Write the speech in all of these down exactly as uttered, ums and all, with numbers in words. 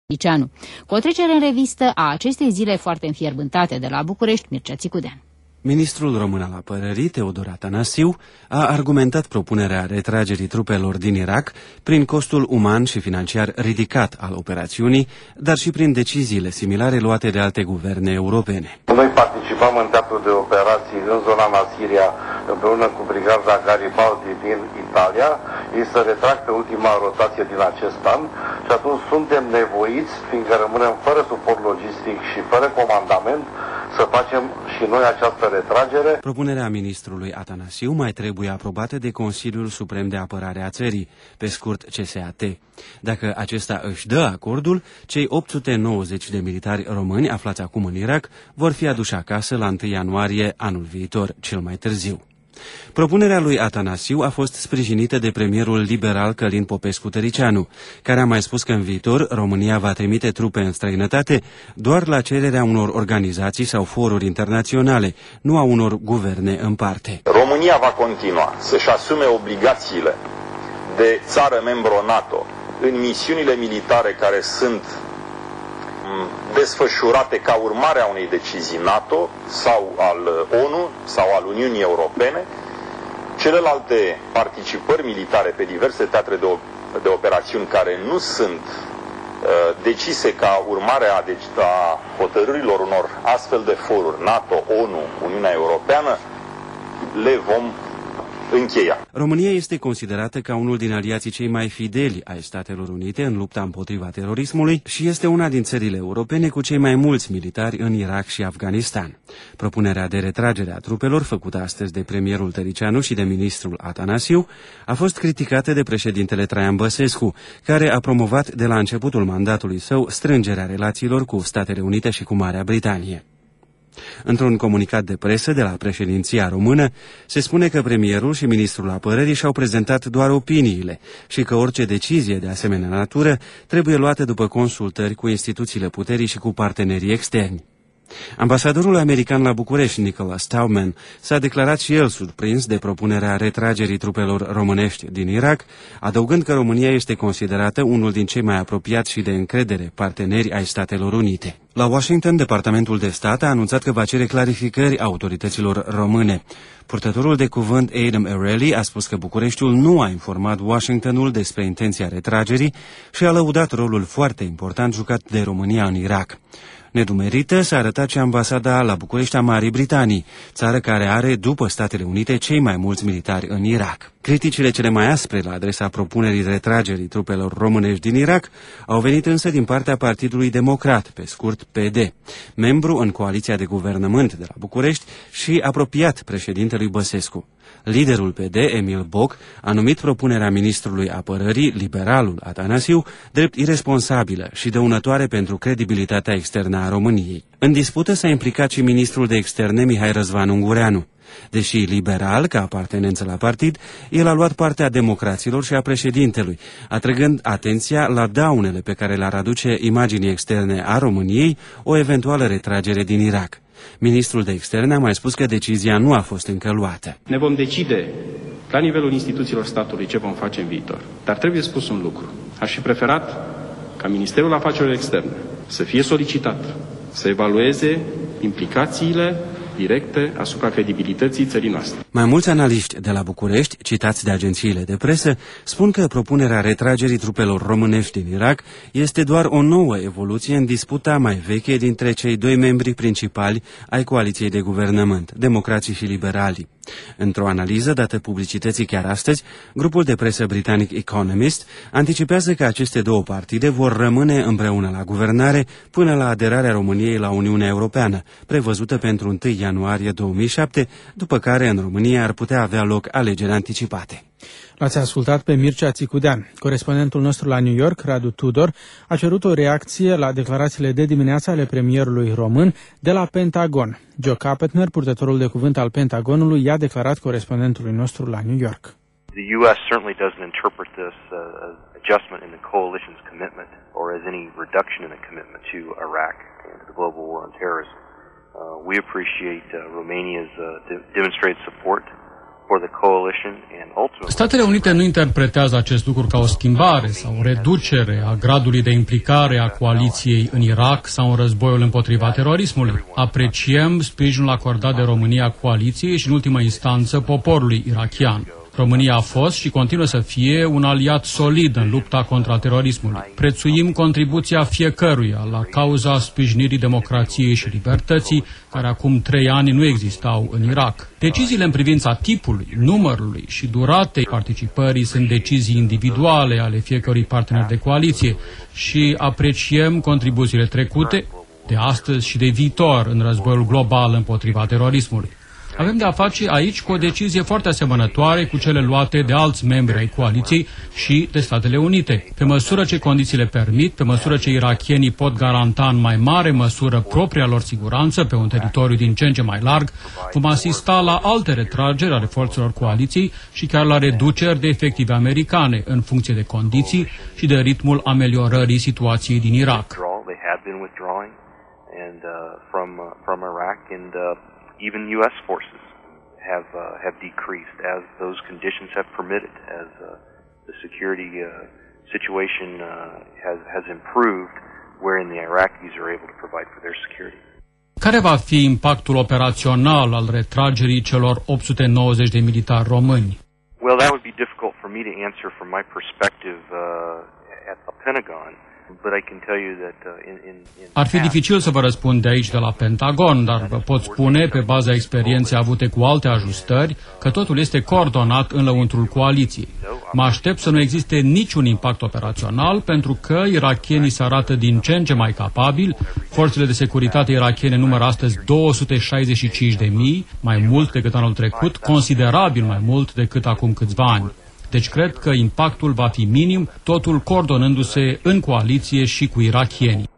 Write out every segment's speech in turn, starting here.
Liceanu. Cu o trecere în revistă a acestei zile foarte înfierbântate de la București, Mircea Țicudean. Ministrul român al apărării, Teodor Atanasiu, a argumentat propunerea retragerii trupelor din Irak prin costul uman și financiar ridicat al operațiunii, dar și prin deciziile similare luate de alte guverne europene. Noi participăm în teatru de operații în zona Nasiria împreună cu brigada Garibaldi din Italia. Ei se retrag pe ultima rotație din acest an și atunci suntem nevoiți, fiindcă rămânem fără suport logistic și fără comandament, să facem și noi această retragere. Propunerea ministrului Atanasiu mai trebuie aprobată de Consiliul Suprem de Apărare a țării, pe scurt C S A T. Dacă acesta își dă acordul, cei opt sute nouăzeci de militari români aflați acum în Irak vor fi aduși acasă la întâi ianuarie anul viitor, cel mai târziu. Propunerea lui Atanasiu a fost sprijinită de premierul liberal Călin Popescu-Tăriceanu, care a mai spus că în viitor România va trimite trupe în străinătate doar la cererea unor organizații sau foruri internaționale, nu a unor guverne în parte. România va continua să-și asume obligațiile de țară membru NATO în misiunile militare care sunt desfășurate ca urmare a unei decizii NATO sau al ONU sau al Uniunii Europene. Celelalte participări militare pe diverse teatre de, de operațiuni care nu sunt uh, decise ca urmare a, deci, a hotărârilor unor astfel de foruri NATO, ONU, Uniunea Europeană, le vom încheia. România este considerată ca unul din aliații cei mai fideli ai Statelor Unite în lupta împotriva terorismului și este una din țările europene cu cei mai mulți militari în Irak și Afganistan. Propunerea de retragere a trupelor, făcută astăzi de premierul Tăriceanu și de ministrul Atanasiu, a fost criticată de președintele Traian Băsescu, care a promovat de la începutul mandatului său strângerea relațiilor cu Statele Unite și cu Marea Britanie. Într-un comunicat de presă de la președinția română, se spune că premierul și ministrul apărării și-au prezentat doar opiniile și că orice decizie de asemenea natură trebuie luată după consultări cu instituțiile puterii și cu partenerii externi. Ambasadorul american la București, Nicholas Stauman, s-a declarat și el surprins de propunerea retragerii trupelor românești din Irak, adăugând că România este considerată unul din cei mai apropiați și de încredere parteneri ai Statelor Unite. La Washington, Departamentul de Stat a anunțat că va cere clarificări autorităților române. Purtătorul de cuvânt Adam Areli a spus că Bucureștiul nu a informat Washingtonul despre intenția retragerii și a lăudat rolul foarte important jucat de România în Irak. Nedumerită s-a arătat și ambasada la București a Marii Britanii, țară care are, după Statele Unite, cei mai mulți militari în Irak. Criticile cele mai aspre la adresa propunerii retragerii trupelor românești din Irak au venit însă din partea Partidului Democrat, pe scurt P D, membru în coaliția de guvernământ de la București și apropiat președintelui Băsescu. Liderul P D, Emil Boc, a numit propunerea ministrului apărării, liberalul Atanasiu, drept iresponsabilă și dăunătoare pentru credibilitatea externă a României. În dispută s-a implicat și ministrul de externe Mihai Răzvan Ungureanu. Deși liberal, ca apartenență la partid, el a luat partea democraților și a președintelui, atrăgând atenția la daunele pe care le-ar aduce imaginii externe a României o eventuală retragere din Irak. Ministrul de externe a mai spus că decizia nu a fost încă luată. Ne vom decide la nivelul instituțiilor statului ce vom face în viitor. Dar trebuie spus un lucru. Aș fi preferat ca Ministerul Afacerilor Externe să fie solicitat, să evalueze implicațiile directe asupra credibilității țării noastre. Mai mulți analiști de la București, citați de agențiile de presă, spun că propunerea retragerii trupelor românești din Irak este doar o nouă evoluție în disputa mai veche dintre cei doi membri principali ai coaliției de guvernământ, democrații și liberalii. Într-o analiză dată publicității chiar astăzi, grupul de presă britanic Economist anticipează că aceste două partide vor rămâne împreună la guvernare până la aderarea României la Uniunea Europeană, prevăzută pentru întâi ianuarie două mii șapte, după care în România ar putea avea loc alegeri anticipate. L-ați ascultat pe Mircea Țicudean. Corespondentul nostru la New York, Radu Tudor, a cerut o reacție la declarațiile de dimineață ale premierului român de la Pentagon. Joe Carpenter, purtătorul de cuvânt al Pentagonului, i-a declarat corespondentului nostru la New York. The U S certainly doesn't interpret this uh, adjustment in the coalition's commitment or as any reduction in the commitment to Iraq and to the global war on terrorism. Uh, we appreciate uh, Romania's uh, de- demonstrated support Statele Unite nu interpretează acest lucru ca o schimbare sau o reducere a gradului de implicare a coaliției în Irak sau în războiul împotriva terorismului. Apreciem sprijinul acordat de România coaliției și, în ultimă instanță, poporului irakian. România a fost și continuă să fie un aliat solid în lupta contra terorismului. Prețuim contribuția fiecăruia la cauza sprijinirii democrației și libertății, care acum trei ani nu existau în Irak. Deciziile în privința tipului, numărului și duratei participării sunt decizii individuale ale fiecărui partener de coaliție și apreciem contribuțiile trecute, de astăzi și de viitor, în războiul global împotriva terorismului. Avem de a face aici cu o decizie foarte asemănătoare cu cele luate de alți membri ai coaliției și de Statele Unite. Pe măsură ce condițiile permit, pe măsură ce irakienii pot garanta în mai mare măsură propria lor siguranță pe un teritoriu din ce în ce mai larg, vom asista la alte retrageri ale forțelor coaliției și chiar la reduceri de efective americane în funcție de condiții și de ritmul ameliorării situației din Irak. Even U S forces have uh, have decreased as those conditions have permitted, as uh, the security uh, situation uh, has has improved, wherein the Iraqis are able to provide for their security. Care va fi impactul operațional al retragerii celor opt sute nouăzeci de militari români? Well, that would be difficult for me to answer from my perspective uh, at the Pentagon. Ar fi dificil să vă răspund de aici de la Pentagon, dar vă pot spune, pe baza experienței avute cu alte ajustări, că totul este coordonat în lăuntrul coaliției. Mă aștept să nu existe niciun impact operațional, pentru că irakienii se arată din ce în ce mai capabili. Forțele de securitate irakiene numără astăzi două sute șaizeci și cinci de mii, mai mult decât anul trecut, considerabil mai mult decât acum câțiva ani. Deci cred că impactul va fi minim, totul coordonându-se în coaliție și cu irakienii.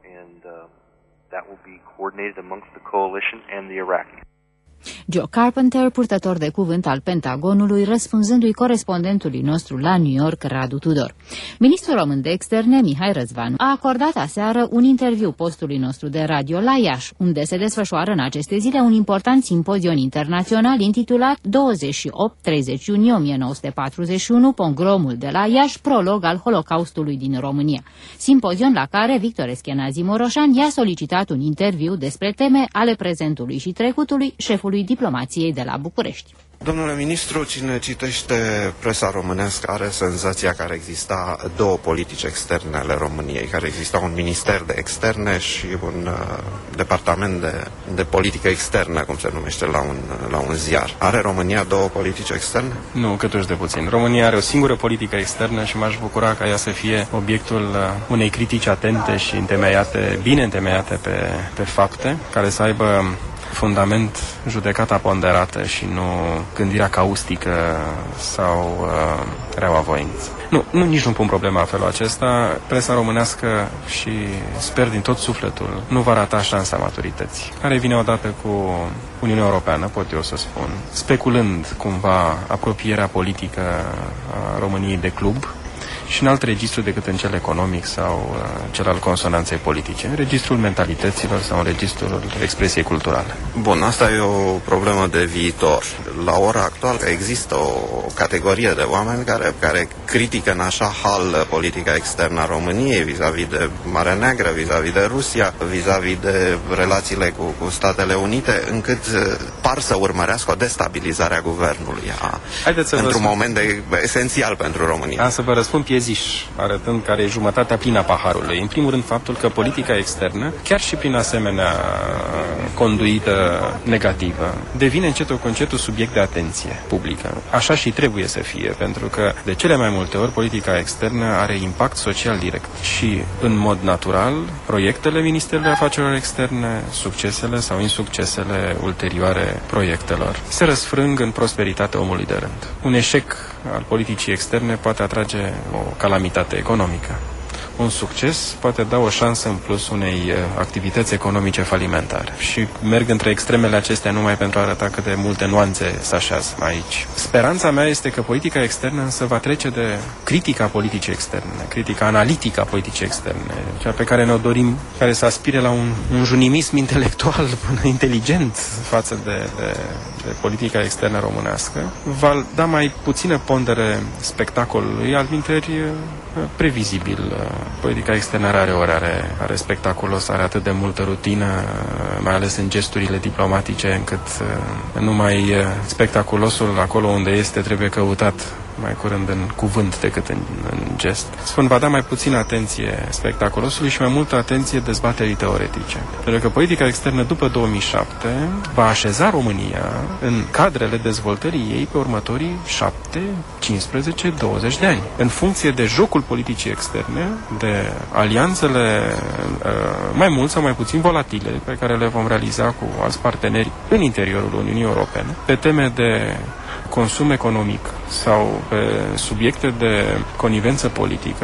Joe Carpenter, purtător de cuvânt al Pentagonului, răspunzându-i corespondentului nostru la New York, Radu Tudor. Ministrul român de externe, Mihai Răzvanu, a acordat aseară un interviu postului nostru de radio la Iași, unde se desfășoară în aceste zile un important simpozion internațional intitulat douăzeci și opt treizeci iunie o mie nouă sute patruzeci și unu, Pogromul de la Iași, prolog al Holocaustului din România. Simpozion la care Victor Eschenazi Moroșan i-a solicitat un interviu despre teme ale prezentului și trecutului șefului diplomației de la București. Domnule ministru, cine citește presa românească are senzația că ar exista două politici externe ale României, care exista un minister de externe și un uh, departament de, de politică externă, cum se numește la un, la un ziar. Are România două politici externe? Nu, câtuși de puțin. România are o singură politică externă și m-aș bucura ca ea să fie obiectul unei critici atente și întemeiate, bine întemeiate pe, pe fapte, care să aibă fundament judecata ponderată și nu gândirea caustică sau uh, reaua voință. Nu, nu, nici nu pun problema în felul acesta. Presa românească și sper din tot sufletul nu va rata șansa maturității, care vine odată cu Uniunea Europeană, pot eu să spun, speculând cumva apropierea politică a României de club și în alt registru decât în cel economic sau uh, cel al consonanței politice, în registrul mentalităților sau în registrul expresiei culturale. Bun, asta e o problemă de viitor. La ora actuală există o categorie de oameni care, care critică în așa hal politica externă a României vis-a-vis de Marea Neagră, vis-a-vis de Rusia, vis-a-vis de relațiile cu, cu Statele Unite, încât par să urmărească o destabilizare a guvernului. A, într-un moment de, esențial pentru România. Am să vă răspund pieziș, arătând care e jumătatea plină a paharului. În primul rând, faptul că politica externă, chiar și prin asemenea conduită negativă, devine încetul cu încetul subiect de atenție publică. Așa și trebuie să fie, pentru că de cele mai multe ori politica externă are impact social direct și, în mod natural, proiectele Ministerului Afacerilor Externe, succesele sau insuccesele ulterioare proiectelor, se răsfrâng în prosperitatea omului de rând. Un eșec al politicii externe poate atrage o calamitate economică. Un succes poate da o șansă în plus unei activități economice falimentare. Și merg între extremele acestea numai pentru a arăta cât de multe nuanțe se așează aici. Speranța mea este că politica externă însă va trece de critica politicii externe, critica analitică a politicii externe, cea pe care ne-o dorim, care să aspire la un, un junimism intelectual până inteligent față de, de de politica externă românească, va da mai puțină pondere spectacolului, altminteri previzibil. Politica externă are ori are, are spectaculos, are atât de multă rutină, mai ales în gesturile diplomatice, încât numai spectaculosul acolo unde este trebuie căutat mai curând în cuvânt decât în, în gest. Spun, va da mai puțină atenție spectaculosului și mai multă atenție dezbaterii teoretice. Pentru că politica externă după două mii șapte va așeza România în cadrele dezvoltării ei pe următorii șapte, cincisprezece, douăzeci de ani. În funcție de jocul politicii externe, de alianțele uh, mai mult sau mai puțin volatile pe care le vom realiza cu alți parteneri în interiorul Uniunii Europene, pe teme de consum economic sau pe subiecte de conivență politică,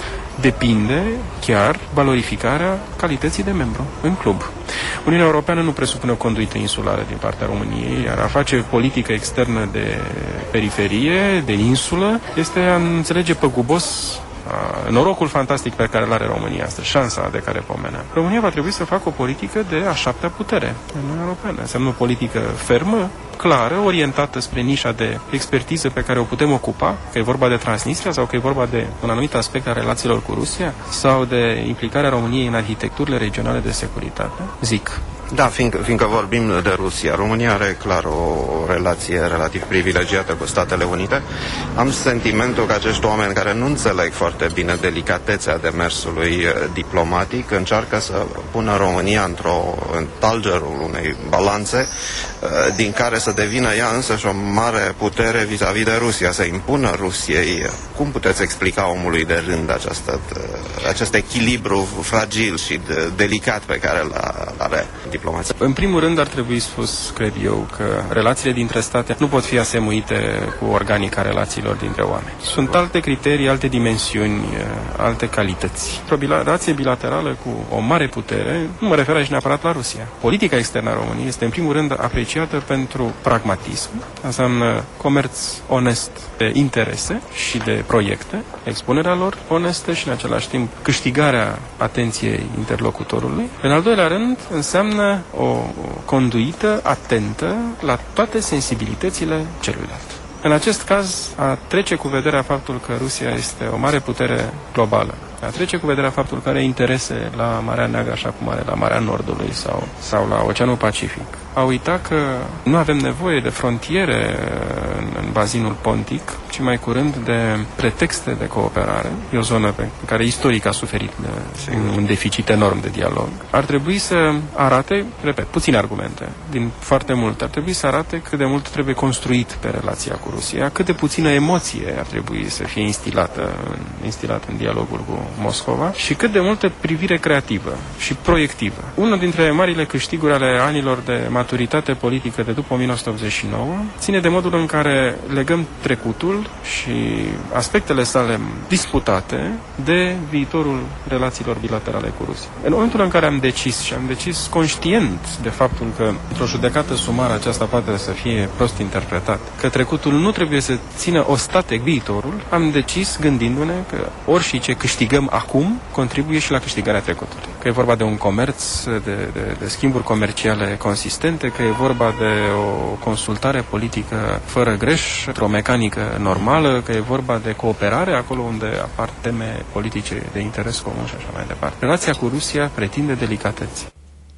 depinde chiar valorificarea calității de membru în club. Uniunea Europeană nu presupune o conduită insulară din partea României, iar a face politică externă de periferie, de insulă, este a înțelege păgubos norocul fantastic pe care îl are România astăzi, șansa de care pomenea. România va trebui să facă o politică de a șaptea putere în Uniunea Europeană. Înseamnă o politică fermă, clară, orientată spre nișa de expertiză pe care o putem ocupa, că e vorba de Transnistria sau că e vorba de un anumit aspect al relațiilor cu Rusia sau de implicarea României în arhitecturile regionale de securitate. Zic. Da, fiindcă, fiindcă vorbim de Rusia, România are clar o relație relativ privilegiată cu Statele Unite. Am sentimentul că acești oameni care nu înțeleg foarte bine delicatețea demersului diplomatic încearcă să pună România într-o în talgerul unei balanțe din care să devină ea însăși o mare putere vis-a-vis de Rusia, să impună Rusiei. Cum puteți explica omului de rând această, acest echilibru fragil și de, delicat pe care îl are diplomația? În primul rând ar trebui spus, cred eu, că relațiile dintre state nu pot fi asemuite cu organica relațiilor dintre oameni. Sunt alte criterii, alte dimensiuni, alte calități. O relație bilaterală cu o mare putere, nu mă refer aici neapărat la Rusia. Politica externă a României este în primul rând apreciată pentru pragmatism, înseamnă comerț onest de interese și de proiecte, expunerea lor onestă și în același timp câștigarea atenției interlocutorului. În al doilea rând înseamnă o conduită atentă la toate sensibilitățile celuilalt. În acest caz, a trece cu vederea faptul că Rusia este o mare putere globală, a trece cu vederea faptul că are interese la Marea Neagră, așa cum are la Marea Nordului sau, sau la Oceanul Pacific, a uitat că nu avem nevoie de frontiere în, în bazinul pontic, ci mai curând de pretexte de cooperare. E o zonă pe care istoric a suferit de un deficit enorm de dialog. Ar trebui să arate, repet, puține argumente, din foarte mult, ar trebui să arate cât de mult trebuie construit pe relația cu Rusia, cât de puțină emoție ar trebui să fie instilată, instilată în dialogul cu Moscova și cât de multă privire creativă și proiectivă. Unul dintre marile câștiguri ale anilor de maturitate politică de după o mie nouă sute optzeci și nouă ține de modul în care legăm trecutul și aspectele sale disputate de viitorul relațiilor bilaterale cu Rusia. În momentul în care am decis și am decis conștient de faptul că într-o judecată sumară aceasta poate să fie prost interpretat, că trecutul nu trebuie să țină ostate viitorul, am decis gândindu-ne că orice ce câștigăm acum contribuie și la câștigarea trecutului. Că e vorba de un comerț, de, de, de schimburi comerciale consistente, că e vorba de o consultare politică fără greș, într-o mecanică normală, că e vorba de cooperare acolo unde apar teme politice de interes comun și așa mai departe. Relația cu Rusia pretinde delicateți.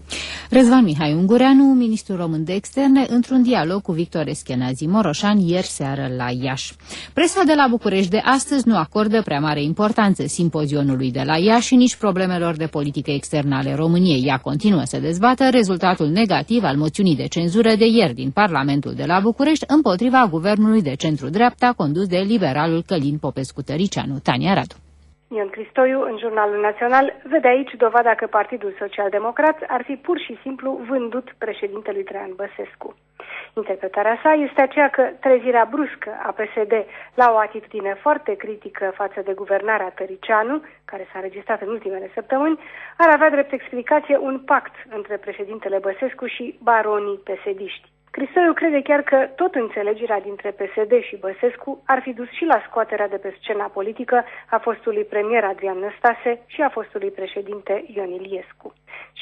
Răzvan Mihai Ungureanu, ministrul român de externe, într-un dialog cu Victor Eschenazi Moroșan ieri seară la Iași. Presa de la București de astăzi nu acordă prea mare importanță simpozionului de la Iași și nici problemelor de politică externă ale României. Ea continuă să dezbată rezultatul negativ al moțiunii de cenzură de ieri din Parlamentul de la București împotriva guvernului de centru-dreapta condus de liberalul Călin Popescu-Tăricianu. Tania Radu. Ion Cristoiu, în Jurnalul Național, vede aici dovada că Partidul Social-Democrat ar fi pur și simplu vândut președintelui Traian Băsescu. Interpretarea sa este aceea că trezirea bruscă a P S D la o atitudine foarte critică față de guvernarea Tăricianu, care s-a înregistrat în ultimele săptămâni, ar avea drept explicație un pact între președintele Băsescu și baronii P S D-ști. Cristoiu crede chiar că tot înțelegerea dintre P S D și Băsescu ar fi dus și la scoaterea de pe scena politică a fostului premier Adrian Năstase și a fostului președinte Ion Iliescu. Și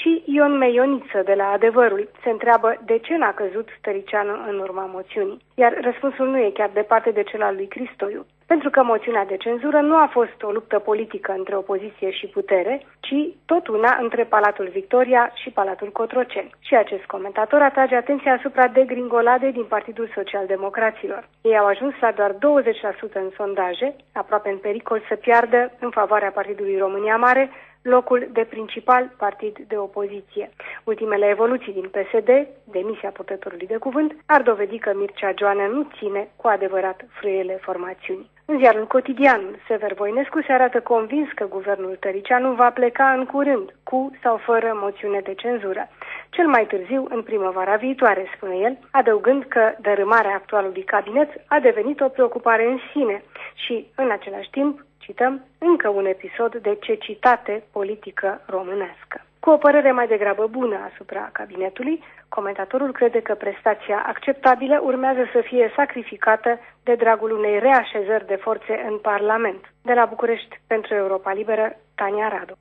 Și Ion Meioniță de la Adevărul se întreabă de ce n-a căzut Tăricianu în urma moțiunii. Iar răspunsul nu e chiar departe de cel al lui Cristoiu. Pentru că moțiunea de cenzură nu a fost o luptă politică între opoziție și putere, ci tot una între Palatul Victoria și Palatul Cotroceni. Și acest comentator atrage atenția asupra degringoladei din Partidul Social-Democraților. Ei au ajuns la doar douăzeci la sută în sondaje, aproape în pericol să piardă în favoarea Partidului România Mare locul de principal partid de opoziție. Ultimele evoluții din P S D, demisia purtătorului de cuvânt, ar dovedi că Mircea Joană nu ține cu adevărat frâiele formațiunii. În ziarul Cotidianul, Sever Voinescu se arată convins că guvernul Tăricianu va pleca în curând, cu sau fără moțiune de cenzură. Cel mai târziu, în primăvara viitoare, spune el, adăugând că dărâmarea actualului cabinet a devenit o preocupare în sine și, în același timp, cităm, încă un episod de cecitate politică românească. Cu o părere mai degrabă bună asupra cabinetului, comentatorul crede că prestația acceptabilă urmează să fie sacrificată de dragul unei reașezări de forțe în Parlament. De la București, pentru Europa Liberă, Tania Radu.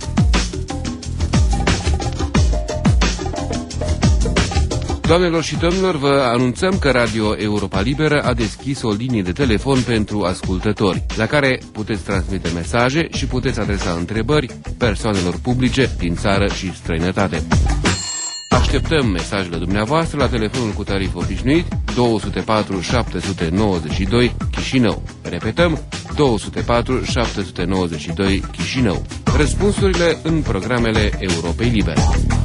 Doamnelor și domnilor, vă anunțăm că Radio Europa Liberă a deschis o linie de telefon pentru ascultători, la care puteți transmite mesaje și puteți adresa întrebări persoanelor publice din țară și străinătate. Așteptăm mesajele dumneavoastră la telefonul cu tarif obișnuit două zero patru șapte nouă doi Chișinău. Repetăm, două zero patru șapte nouă doi Chișinău. Răspunsurile în programele Europei Libere.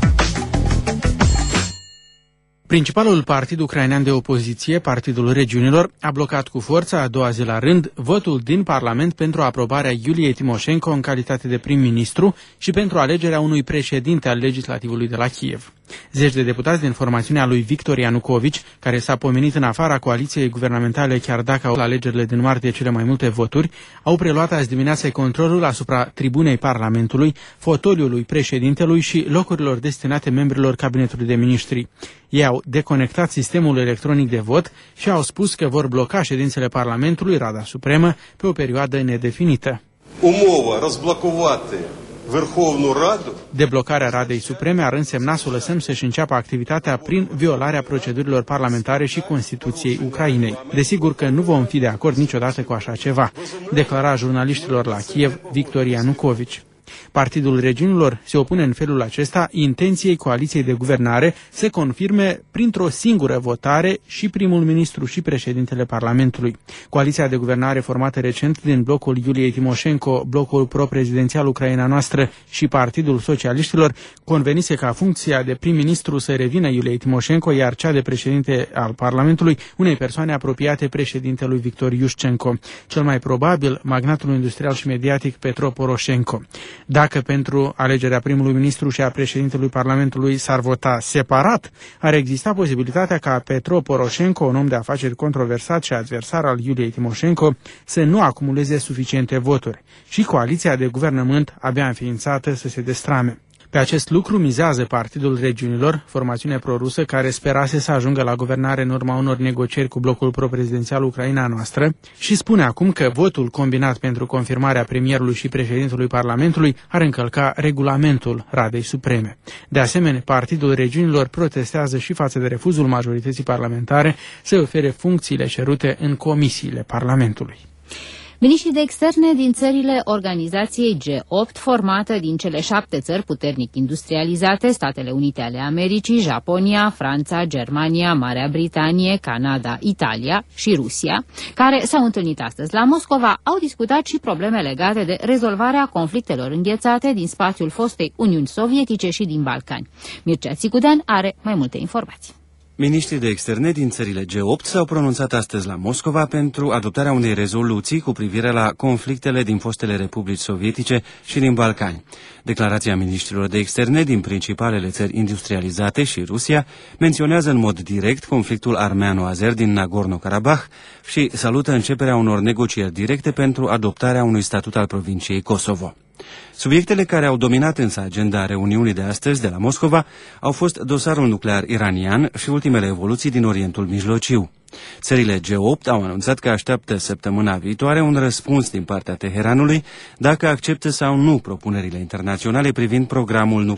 Principalul partid ucrainean de opoziție, Partidul Regiunilor, a blocat cu forța a doua zi la rând votul din Parlament pentru aprobarea Iuliei Timoșenko în calitate de prim-ministru și pentru alegerea unui președinte al legislativului de la Kiev. Zeci de deputați din formațiunea lui Victor Ianucovici, care s-a pomenit în afara coaliției guvernamentale chiar dacă au la alegerile din martie cele mai multe voturi, au preluat azi dimineață controlul asupra tribunei Parlamentului, fotoliului președintelui și locurilor destinate membrilor cabinetului de miniștri. Ei au deconectat sistemul electronic de vot și au spus că vor bloca ședințele Parlamentului, Rada Supremă, pe o perioadă nedefinită. Umova razblocovate Verhovnu Radu. Deblocarea Radei Supreme ar însemna să o lăsăm să-și înceapă activitatea prin violarea procedurilor parlamentare și Constituției Ucrainei. Desigur că nu vom fi de acord niciodată cu așa ceva, declara jurnaliștilor la Kiev Victor Ianucovici. Partidul Regiunilor se opune în felul acesta intenției coaliției de guvernare să confirme printr-o singură votare și primul ministru și președintele Parlamentului. Coaliția de guvernare formată recent din blocul Iuliei Timoșenko, blocul pro-prezidențial Ucraina Noastră și Partidul Socialiștilor convenise ca funcția de prim-ministru să revină Iuliei Timoșenko, iar cea de președinte al Parlamentului unei persoane apropiate președintelui Victor Iușcenko, cel mai probabil magnatul industrial și mediatic Petro Poroșenko. Dacă pentru alegerea primului ministru și a președintelui Parlamentului s-ar vota separat, ar exista posibilitatea ca Petro Poroșenko, un om de afaceri controversat și adversar al Iuliei Timoșenko, să nu acumuleze suficiente voturi și coaliția de guvernământ abia înființată să se destrame. Pe acest lucru mizează Partidul Regiunilor, formațiune prorusă care sperase să ajungă la guvernare în urma unor negocieri cu blocul pro-prezidențial Ucraina Noastră și spune acum că votul combinat pentru confirmarea premierului și președintelui Parlamentului ar încălca regulamentul Radei Supreme. De asemenea, Partidul Regiunilor protestează și față de refuzul majorității parlamentare să ofere funcțiile cerute în comisiile Parlamentului. Miniștrii de externe din țările organizației G opt, formată din cele șapte țări puternic industrializate, Statele Unite ale Americii, Japonia, Franța, Germania, Marea Britanie, Canada, Italia și Rusia, care s-au întâlnit astăzi la Moscova, au discutat și probleme legate de rezolvarea conflictelor înghețate din spațiul fostei Uniuni Sovietice și din Balcani. Mircea Țicudean are mai multe informații. Miniștrii de externe din țările G opt s-au pronunțat astăzi la Moscova pentru adoptarea unei rezoluții cu privire la conflictele din fostele republici sovietice și din Balcani. Declarația miniștrilor de externe din principalele țări industrializate și Rusia menționează în mod direct conflictul armeano-azer din Nagorno-Karabakh și salută începerea unor negocieri directe pentru adoptarea unui statut al provinciei Kosovo. Subiectele care au dominat însă agenda reuniunii de astăzi de la Moscova au fost dosarul nuclear iranian și ultimele evoluții din Orientul Mijlociu. Țările G opt au anunțat că așteaptă săptămâna viitoare un răspuns din partea Teheranului dacă acceptă sau nu propunerile internaționale privind programul nuclear.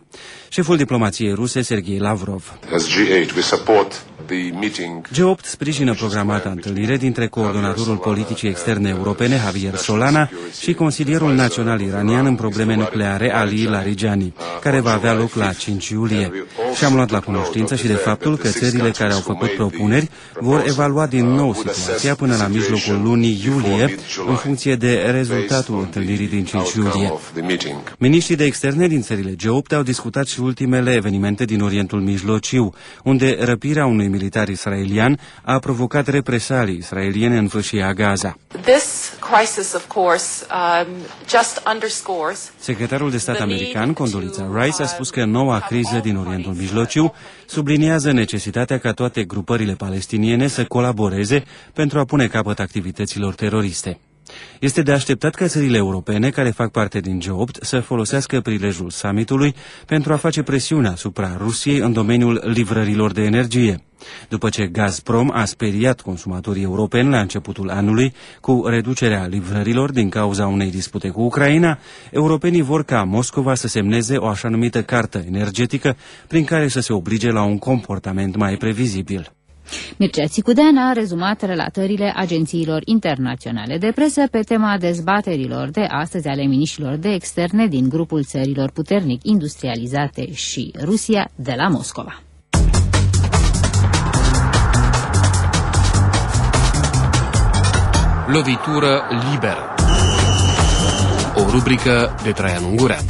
Șeful diplomației ruse, Sergei Lavrov. G opt sprijină programata întâlnire dintre coordonatorul politicii externe europene, Javier Solana, și consilierul național iranian în probleme nucleare, Ali Larijani, care va avea loc la cinci iulie. Și am luat la cunoștință și de faptul că țările care au făcut propuneri vor evalua din nou situația până la mijlocul lunii iulie, în funcție de rezultatul întâlnirii din cinci iulie. Miniștrii de externe din țările G opt au discutat și ultimele evenimente din Orientul Mijlociu, unde răpirea unui militar israelian a provocat represalii israeliene în fâșia Gaza. Secretarul de stat american, Condoleezza Rice, a spus că noua criză din Orientul Mijlociu subliniază necesitatea ca toate grupările palestiniene să colaboreze pentru a pune capăt activităților teroriste. Este de așteptat ca țările europene care fac parte din G opt să folosească prilejul summitului pentru a face presiune asupra Rusiei în domeniul livrărilor de energie. După ce Gazprom a speriat consumatorii europeni la începutul anului cu reducerea livrărilor din cauza unei dispute cu Ucraina, europenii vor ca Moscova să semneze o așa numită cartă energetică prin care să se oblige la un comportament mai previzibil. Mircea Țicudean a rezumat relatările agențiilor internaționale de presă pe tema dezbaterilor de astăzi ale miniștrilor de externe din grupul țărilor puternic industrializate și Rusia de la Moscova. Lovitură liberă. O rubrică de Traian Ungurean.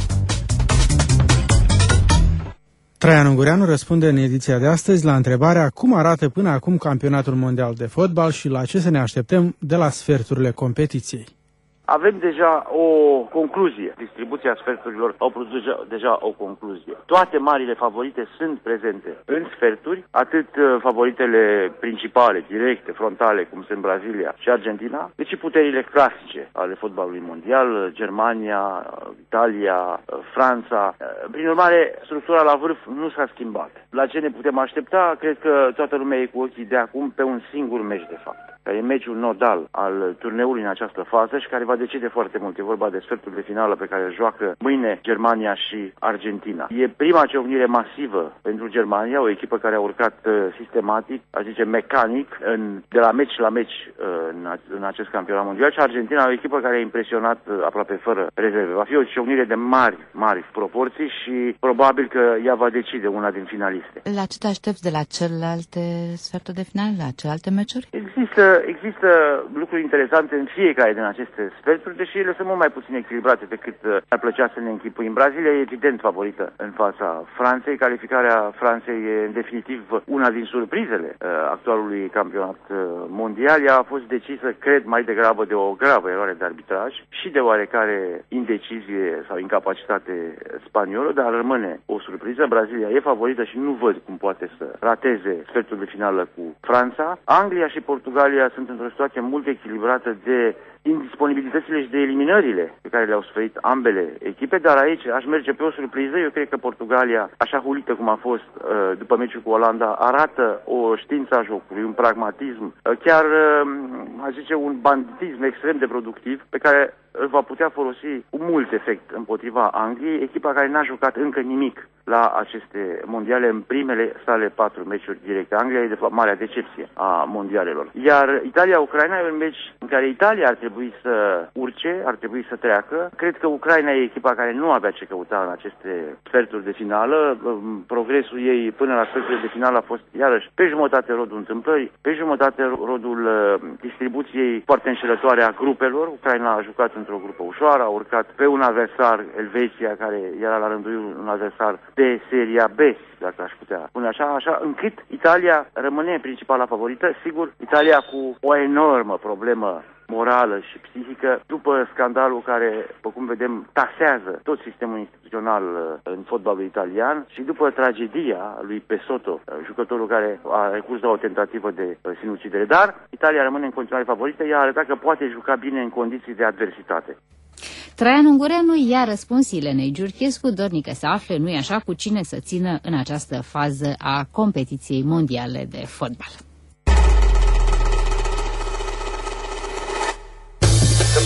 Traian Ungureanu răspunde în ediția de astăzi la întrebarea cum arată până acum campionatul mondial de fotbal și la ce să ne așteptăm de la sferturile competiției. Avem deja o concluzie. Distribuția sferturilor au produs deja, deja o concluzie. Toate marile favorite sunt prezente în sferturi, atât favoritele principale, directe, frontale, cum sunt Brazilia și Argentina, cât și puterile clasice ale fotbalului mondial, Germania, Italia, Franța. Prin urmare, structura la vârf nu s-a schimbat. La ce ne putem aștepta? Cred că toată lumea e cu ochii de acum pe un singur meci de fapt, care e meciul nodal al turneului în această fază și care va decide foarte mult. E vorba de sfertul de finală pe care îl joacă mâine Germania și Argentina. E prima ciocnire masivă pentru Germania, o echipă care a urcat uh, sistematic, a zice mecanic, în, de la meci la meci uh, în, în acest campionat mondial, și Argentina o echipă care a impresionat uh, aproape fără rezerve. Va fi o ciocnire de mari, mari proporții și probabil că ea va decide una din finaliste. La ce te aștepți de la celelalte sferturi de finale, la celelalte meciuri? Există, există lucruri interesante în fiecare din aceste sferturi, deși ele sunt mult mai puțin echilibrate decât ar plăcea să ne închipuim. Brazilia e evident favorită în fața Franței. Calificarea Franței e în definitiv una din surprizele uh, actualului campionat uh, mondial. Ea a fost decisă, cred, mai degrabă de o gravă eroare de arbitraj și de oarecare indecizie sau incapacitate spaniolă, dar rămâne o surpriză. Brazilia e favorită și nu văd cum poate să rateze sfertul de finală cu Franța. Anglia și Portugalia sunt într-o situație mult echilibrată de indisponibilitățile și de eliminările pe care le-au suferit ambele echipe, dar aici aș merge pe o surpriză. Eu cred că Portugalia, așa hulită cum a fost uh, după meciul cu Olanda, arată o știință a jocului, un pragmatism, uh, chiar, uh, aș zice, un banditism extrem de productiv pe care îl va putea folosi cu mult efect împotriva Angliei, echipa care n-a jucat încă nimic la aceste mondiale în primele sale patru meciuri directe. Anglia e de fapt marea decepție a mondialelor. Iar Italia-Ucraina e un meci în care Italia ar trebui să urce, ar trebui să treacă. Cred că Ucraina e echipa care nu avea ce căuta în aceste sferturi de finală. Progresul ei până la sferturile de finală a fost iarăși pe jumătate rodul întâmplării, pe jumătate rodul distribuției foarte înșelătoare a grupelor. Ucraina a jucat într-o grupă ușoară, a urcat pe un adversar, Elveția, care era la rândul ei un adversar de seria B, dacă aș putea spune așa, așa încât Italia rămâne principala favorită. Sigur, Italia cu o enormă problemă morală și psihică, după scandalul care, după cum vedem, tasează tot sistemul instituțional în fotbalul italian și după tragedia lui Pesotto, jucătorul care a recurs la o tentativă de sinucidere. Dar Italia rămâne în continuare favorită, ea a arătat că poate juca bine în condiții de adversitate. Traian Ungureanu i-a răspuns Ilenei Giurchescu, dornică să afle, nu-i așa, cu cine să țină în această fază a competiției mondiale de fotbal.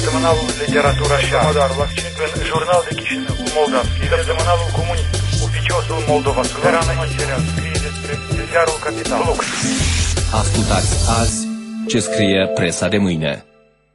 Săptămânalul Literatura și Art, în Jurnal de Chișinău, Moldavski, Săptămânalul Comunist, oficiu Moldova Suverană, afacerea scrie despre ziarul Capital. Ascultați azi ce scrie presa de mâine.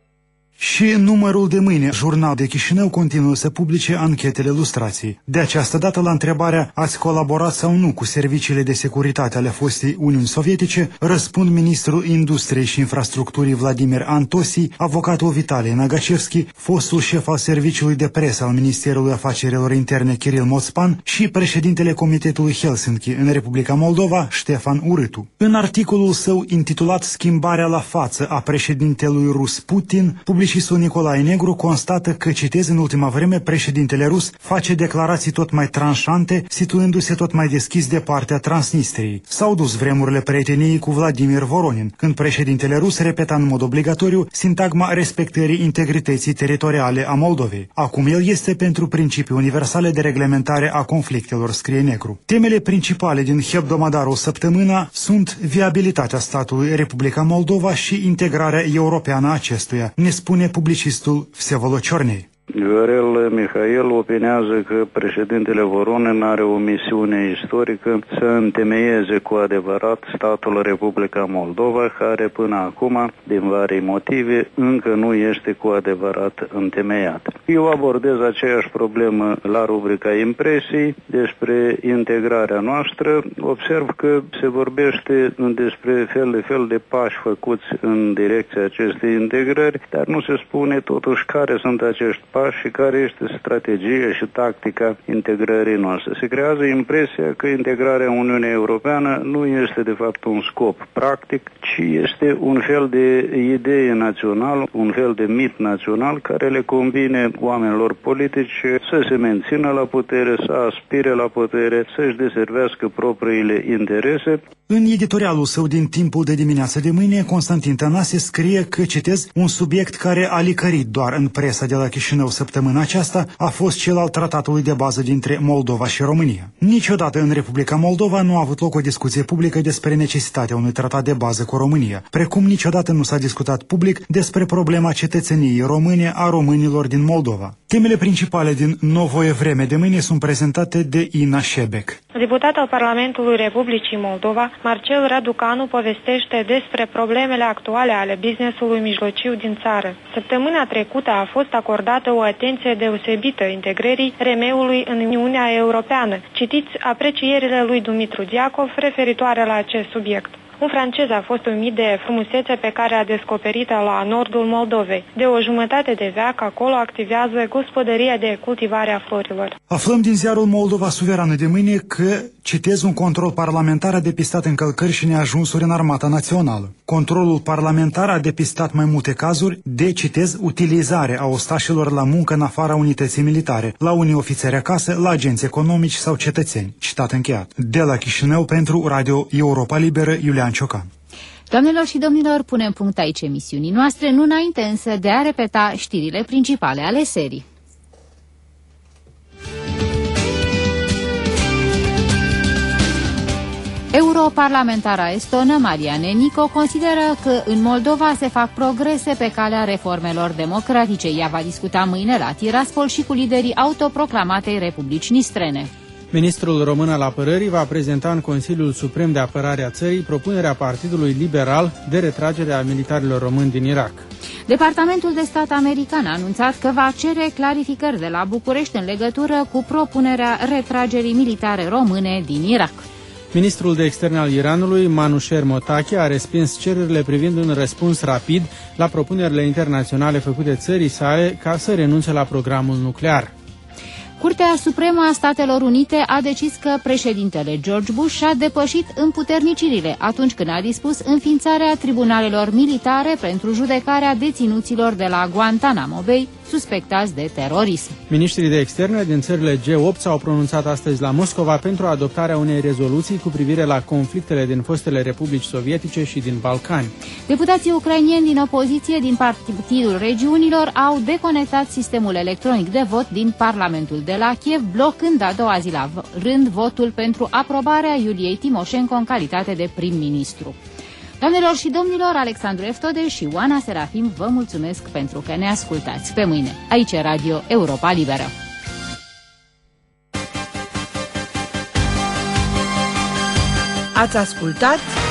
Și numărul de mâine, Jurnal de Chișinău continuă să publice anchetele lustrației. De această dată, la întrebarea ați colaborat sau nu cu serviciile de securitate ale fostei Uniuni Sovietice, răspund ministrul Industriei și Infrastructurii Vladimir Antosi, avocatul Vitalie Nagacevski, fostul șef al serviciului de presă al Ministerului Afacerilor Interne Kiril Moțpan și președintele Comitetului Helsinki în Republica Moldova, Ștefan Urâtu. În articolul său intitulat Schimbarea la față a președintelui rus Putin, publicistul Nicolae Negru constată că, citez, în ultima vreme, președintele rus face declarații tot mai tranșante, situându-se tot mai deschis de partea Transnistriei. S-au dus vremurile prieteniei cu Vladimir Voronin, când președintele rus repeta în mod obligatoriu sintagma respectării integrității teritoriale a Moldovei. Acum el este pentru principii universale de reglementare a conflictelor, scrie Negru. Temele principale din hebdomadarul Săptămâna sunt viabilitatea statului Republica Moldova și integrarea europeană a acestuia, ne spune publicistul Vsevolod Ciornei. Viorel Mihail opinează că președintele Voronin are o misiune istorică să întemeieze cu adevărat statul Republica Moldova, care până acum, din vari motive, încă nu este cu adevărat întemeiat. Eu abordez aceeași problemă la rubrica impresii despre integrarea noastră. Observ că se vorbește despre fel de fel de pași făcuți în direcția acestei integrări, dar nu se spune totuși care sunt acești pași și care este strategia și tactica integrării noastre. Se creează impresia că integrarea Uniunii Europeană nu este de fapt un scop practic, ci este un fel de idee națională, un fel de mit național care le convine oamenilor politici să se mențină la putere, să aspire la putere, să-și deservească propriile interese. În editorialul său din Timpul de dimineață de mâine, Constantin Tănase scrie că, citez, un subiect care a licărit doar în presa de la Chișinău săptămâna aceasta a fost cel al tratatului de bază dintre Moldova și România. Niciodată în Republica Moldova nu a avut loc o discuție publică despre necesitatea unui tratat de bază cu România, precum niciodată nu s-a discutat public despre problema cetățeniei române a românilor din Moldova. Temele principale din Novoie Vreme de mâine sunt prezentate de Ina Șebec. Deputat al Parlamentului Republicii Moldova, Marcel Raducanu povestește despre problemele actuale ale businessului mijlociu din țară. Săptămâna trecută a fost acordată o atenție deosebită integrării R M E-ului în Uniunea Europeană. Citiți aprecierile lui Dumitru Diacov referitoare la acest subiect. Un francez a fost uimit de frumusețe pe care a descoperit la nordul Moldovei. De o jumătate de veac acolo activează gospodăria de cultivare a florilor. Aflăm din ziarul Moldova Suverană de mâine că, citez, un control parlamentar a depistat încălcări și neajunsuri în Armata Națională. Controlul parlamentar a depistat mai multe cazuri de, citez, utilizare a ostașilor la muncă în afara unității militare, la unii ofițeri acasă, la agenți economici sau cetățeni. Citat încheiat. De la Chișinău pentru Radio Europa Liberă, Iulian Ciocan. Doamnelor și domnilor, punem punct aici emisiunii noastre, nu înainte însă de a repeta știrile principale ale serii. Europarlamentara estonă Marianne Nico consideră că în Moldova se fac progrese pe calea reformelor democratice. Ea va discuta mâine la Tiraspol și cu liderii autoproclamatei Republici Nistrene. Ministrul român al apărării va prezenta în Consiliul Suprem de Apărare a țării propunerea Partidului Liberal de retragere a militarilor români din Irak. Departamentul de Stat american a anunțat că va cere clarificări de la București în legătură cu propunerea retragerii militare române din Irak. Ministrul de Externe al Iranului, Manusher Mottaki, a respins cererile privind un răspuns rapid la propunerile internaționale făcute țării sale ca să renunțe la programul nuclear. Curtea Supremă a Statelor Unite a decis că președintele George Bush a depășit împuternicirile atunci când a dispus înființarea tribunalelor militare pentru judecarea deținuților de la Guantanamo Bay, suspectați de terorism. Ministrii de externe din țările G opt s-au pronunțat astăzi la Moscova pentru adoptarea unei rezoluții cu privire la conflictele din fostele republici sovietice și din Balcani. Deputații ucrainieni din opoziție din Partidul Regiunilor au deconectat sistemul electronic de vot din Parlamentul de la Kiev, blocând a doua zi la rând votul pentru aprobarea Iuliei Timoșenko în calitate de prim-ministru. Doamnelor și domnilor, Alexandru Eftode și Oana Serafim vă mulțumesc pentru că ne ascultați. Pe mâine, aici Radio Europa Liberă. Ați ascultat